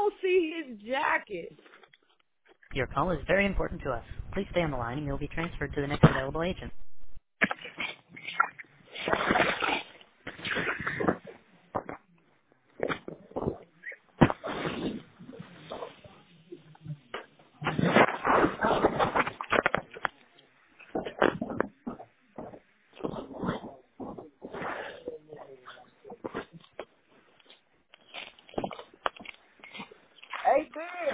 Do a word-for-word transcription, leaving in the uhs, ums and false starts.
don't see his jacket. Your call is very important to us. Please stay on the line and you'll be transferred to the next available agent. Hey, Ben.